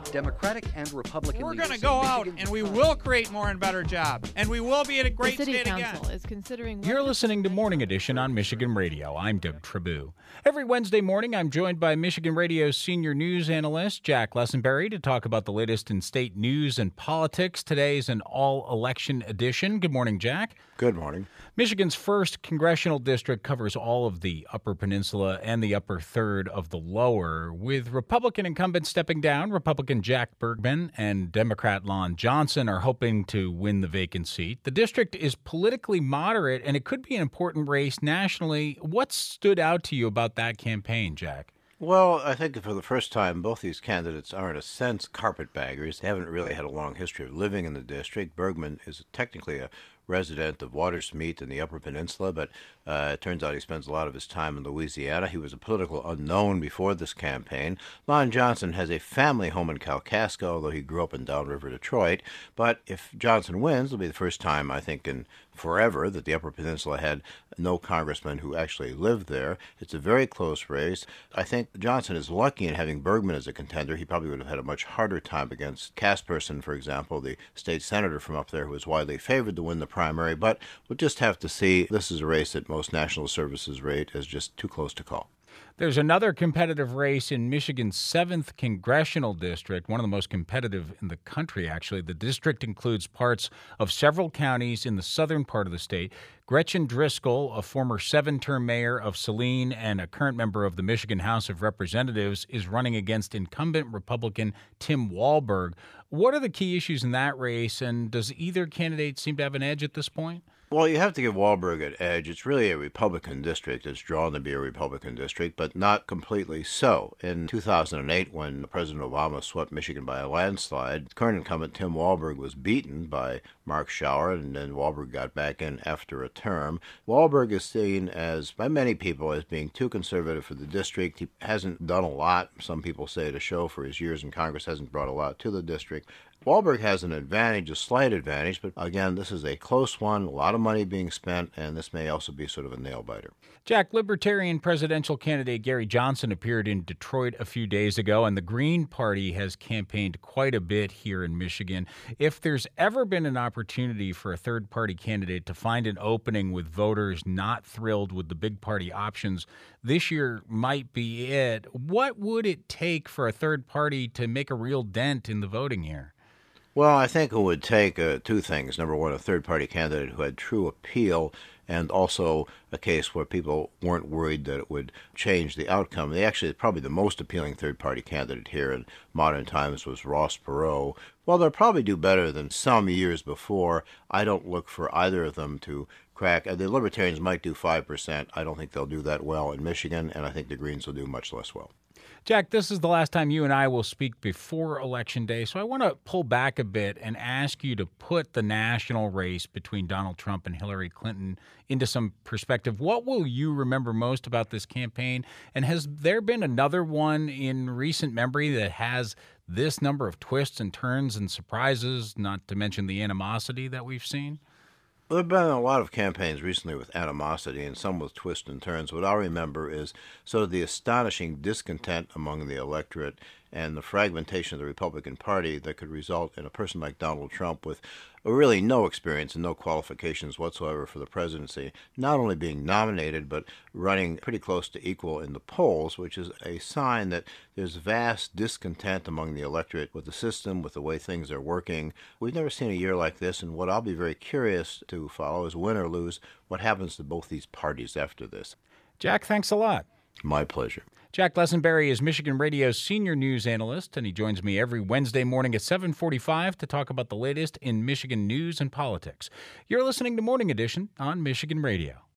Democratic and Republican We're leaders going to say go out Michigan and we will create more and better jobs. And we will be in a great The City state Council again. is considering. You're listening to Morning Edition on Michigan Radio. I'm Doug Trabue. Every Wednesday morning, I'm joined by Michigan Radio's senior news analyst, Jack Lessenberry, to talk about the latest in state news and politics. Today's an all-election edition. Good morning, Jack. Good morning. Michigan's first congressional district covers all of the Upper Peninsula and the upper third of the lower. With Republican incumbents stepping down, Republican Jack Bergman and Democrat Lon Johnson are hoping to win the vacant seat. The district is politically moderate, and it could be an important race nationally. What stood out to you about that campaign, Jack? Well, I think for the first time, both these candidates are, in a sense, carpetbaggers. They haven't really had a long history of living in the district. Bergman is technically a resident of Watersmeet in the Upper Peninsula, but it turns out he spends a lot of his time in Louisiana. He was a political unknown before this campaign. Lon Johnson has a family home in Kalkaska, although he grew up in Downriver, Detroit. But if Johnson wins, it'll be the first time, I think, in forever that the Upper Peninsula had no congressman who actually lived there. It's a very close race. I think Johnson is lucky in having Bergman as a contender. He probably would have had a much harder time against Casperson, for example, the state senator from up there who was widely favored to win the primary. But we'll just have to see. This is a race that most national services rate as just too close to call. There's another competitive race in Michigan's 7th congressional district, one of the most competitive in the country, actually. The district includes parts of several counties in the southern part of the state. Gretchen Driscoll, a former 7-term mayor of Saline and a current member of the Michigan House of Representatives, is running against incumbent Republican Tim Walberg. What are the key issues in that race, and does either candidate seem to have an edge at this point? Well, you have to give Walberg an edge. It's really a Republican district. It's drawn to be a Republican district, but not completely so. In 2008, when President Obama swept Michigan by a landslide, current incumbent Tim Walberg was beaten by Mark Schauer, and then Walberg got back in after a term. Walberg is seen as, by many people, as being too conservative for the district. He hasn't done a lot, some people say, to show for his years in Congress, hasn't brought a lot to the district. Walberg has an advantage, a slight advantage, but again, this is a close one, a lot of money being spent, and this may also be sort of a nail-biter. Jack, Libertarian presidential candidate Gary Johnson appeared in Detroit a few days ago, and the Green Party has campaigned quite a bit here in Michigan. If there's ever been an opportunity for a third-party candidate to find an opening with voters not thrilled with the big party options, this year might be it. What would it take for a third party to make a real dent in the voting here? Well, I think it would take two things. Number one, a third-party candidate who had true appeal, and also a case where people weren't worried that it would change the outcome. Probably the most appealing third-party candidate here in modern times was Ross Perot. While they'll probably do better than some years before, I don't look for either of them to crack. The Libertarians might do 5%. I don't think they'll do that well in Michigan, and I think the Greens will do much less well. Jack, this is the last time you and I will speak before Election Day, so I want to pull back a bit and ask you to put the national race between Donald Trump and Hillary Clinton into some perspective. What will you remember most about this campaign, and has there been another one in recent memory that has this number of twists and turns and surprises, not to mention the animosity that we've seen? Well, there have been a lot of campaigns recently with animosity and some with twists and turns. What I'll remember is sort of the astonishing discontent among the electorate and the fragmentation of the Republican Party that could result in a person like Donald Trump with really no experience and no qualifications whatsoever for the presidency, not only being nominated, but running pretty close to equal in the polls, which is a sign that there's vast discontent among the electorate with the system, with the way things are working. We've never seen a year like this, and what I'll be very curious to follow is win or lose, what happens to both these parties after this. Jack, thanks a lot. My pleasure. Jack Lessenberry is Michigan Radio's senior news analyst, and he joins me every Wednesday morning at 7:45 to talk about the latest in Michigan news and politics. You're listening to Morning Edition on Michigan Radio.